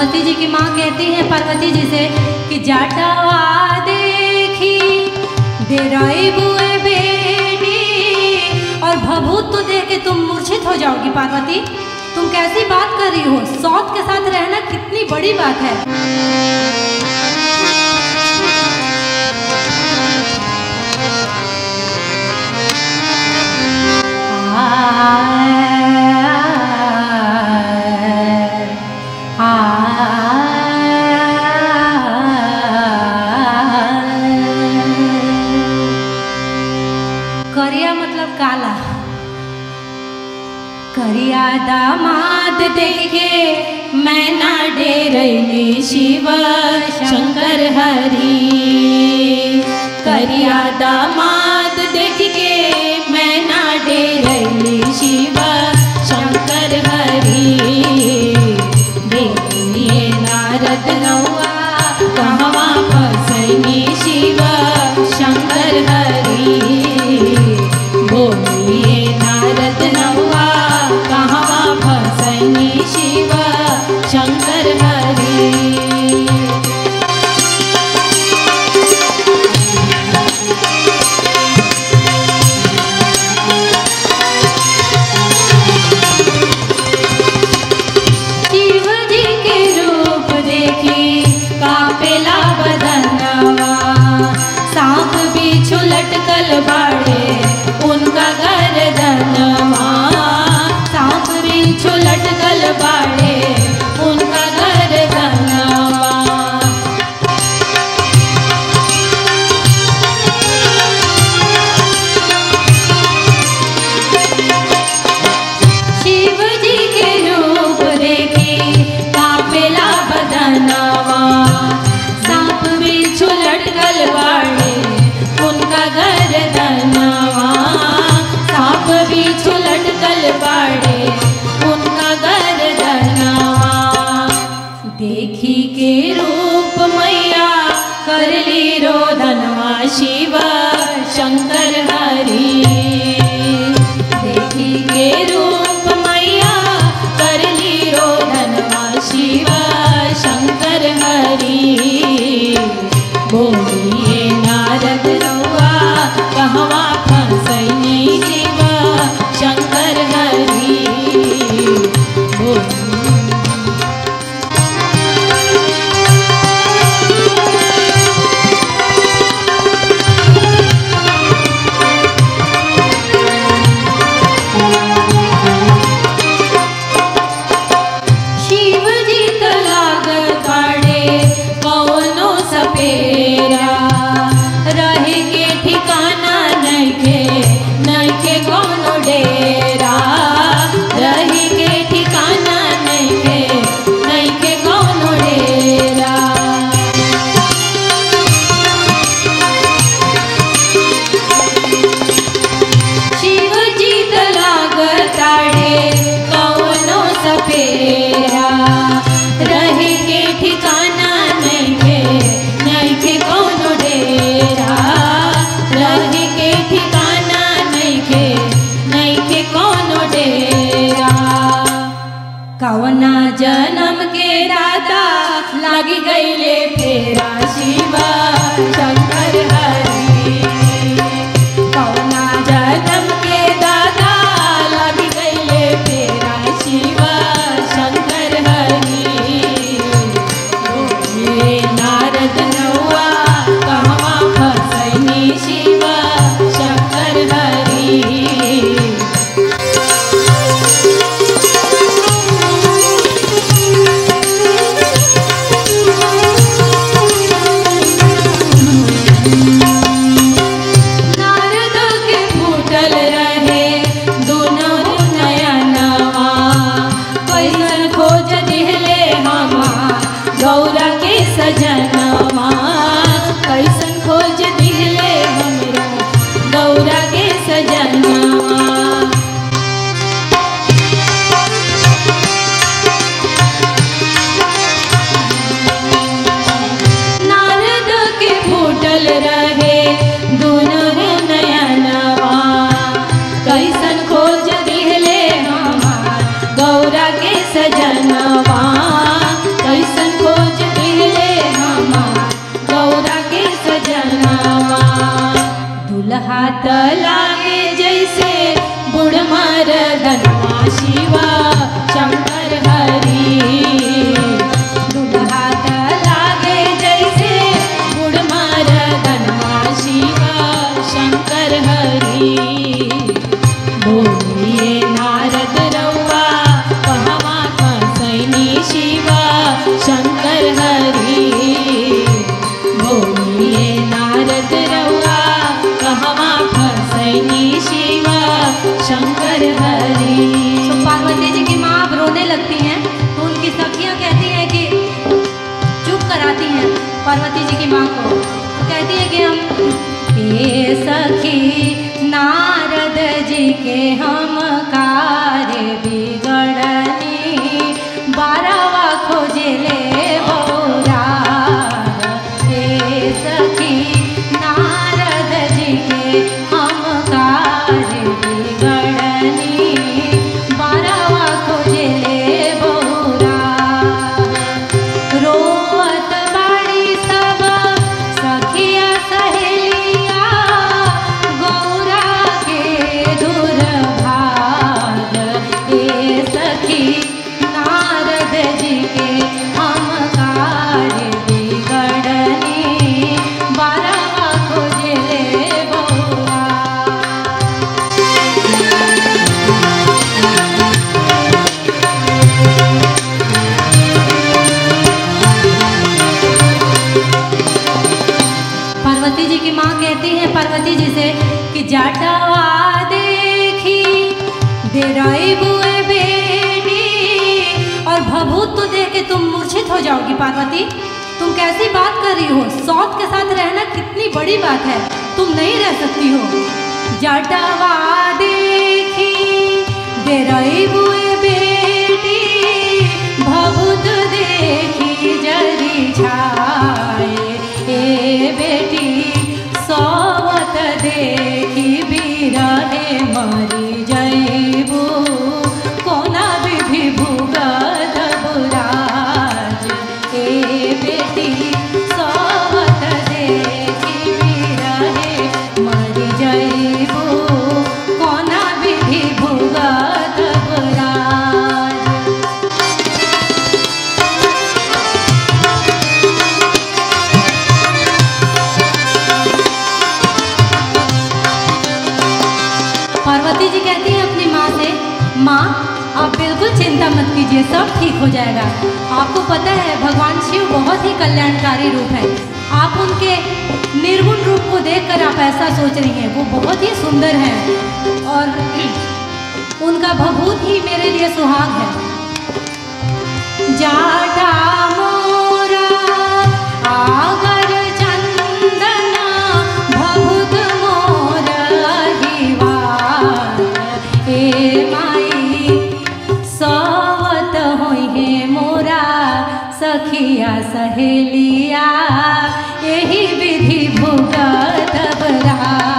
पार्वती जी की माँ कहती हैं पार्वती जी से कि जाटवा देखी डेराई बुए बेटी, और भभूत तो देख के तुम मूर्छित हो जाओगी पार्वती। तुम कैसी बात कर रही हो? सौत के साथ रहना कितनी बड़ी बात है। करिया मतलब काला। करिया दामाद देखे मैं ना डेरैली शिव शंकर हरि। करिया दामाद देख के मैं ना डेरैली शिव शंकर हरि। देखिए नारद नौआ कहवा फसैनी शिव शंकर हरि। बोलिए नारद नौआ कहवा फसैनी शिव शंकर हरि। लटकल बाड़े उनका गर्दनवा। सांप बिच्छू लटकल बाड़े उनका गर्दनवा। शिव जी के रूप देखी कापेला बदनवा। सांप बिच्छू लटकल बाड़े उनका गर्दनवा। सांप बिच्छू लटकल बाड़े उनका गर्दनवा। देखी के रूप मैया करली रोदनवा शिव शंकर हरि। देखी के रूप मैया करली रोदनवा शिव शंकर हरि। बोलिए नारद नौआ कहवा फसैनी शिव शंकर हरि। शिव जी त लागत बाड़े कौनो सपेरा। रहे के ठिकाना नइखे कौनो डेरा। रहे के ठिकाना नइखे कौनो डेरा। शिव जी त लागताड़े कौनो सपेरा। रहे के ठिकाना नइखे कौनो डेरा। रहे के ठिकाना नइखे कौनो डेरा। कवना जन्म के दादा लागी गईले फेरा शिव शंकर हरि। कवना जन्म के दादा लागी गईले फेरा शिव शंकर हरि। बोलिए नारद नौआ कहवा फसैनी शिव शंकर हरि। नारद के फूटल रहे दोनों नयनवा। कैसन खोज दिहले हमार गौरा के सजनवा। कैसन खोज दिहले हमरा गौरा के सजनवा। नारद के फूटल रहे दोनों नयनवा। कैसन खोज दिहले हमार गौरा के सजनवा। कैसन शंकर हरि बोलिए नारद रउआ कहवा फसैनी शिवा शंकर हरि। तो पार्वती जी की माँ अब रोने लगती हैं, तो उनकी सखियाँ कहती हैं कि चुप कराती हैं पार्वती जी की माँ को, तो कहती है कि हम हे सखी नारद जी के हम कार्य बिगड़नी, बारहवा खोजले बौरा। हे सखी नारद जी के हम कार्य बिगड़नी, बारहवा खोजले बौरा। रोवत बाड़ी सब सखिया सहेलिया, गौरा के दुर्भाग। हे सखी नारद जी के हम कार्य बिगड़नी, बारहवा खोजले बौरा। पार्वती जी की माँ कहती है पार्वती जी से कि जाटवा देखी डेराई बुए बेटी, और भभूत तो देख के तुम मूर्छित हो जाओगी। पार्वती तुम कैसी बात कर रही हो? सौत के साथ रहना कितनी बड़ी बात है, तुम नहीं रह सकती हो। जाटवा देखी डेराई बुए बेटी, भभूत देखी जरी छाए। ए बेटी सौवत देखी बिरहे मरी जैबू, कोना विधि भुगत बुराज। ए बेटी सौवत देखी बिरहे मरी जैबू, कोना विधि भुगत बुराज। पार्वती जी कहती हैं अपनी माँ से, माँ आप बिल्कुल चिंता मत कीजिए, सब ठीक हो जाएगा। आपको पता है भगवान शिव बहुत ही कल्याणकारी रूप है। आप उनके निर्गुण रूप को देखकर आप ऐसा सोच रही हैं, वो बहुत ही सुंदर हैं और उनका भभूत ही मेरे लिए सुहाग है। जाटा मोरा आगर चंदना, भभूत मोर हिवार। ए माई सौवत होई है मोरा सखिया सहेलिया, यही विधि भुगत बरा।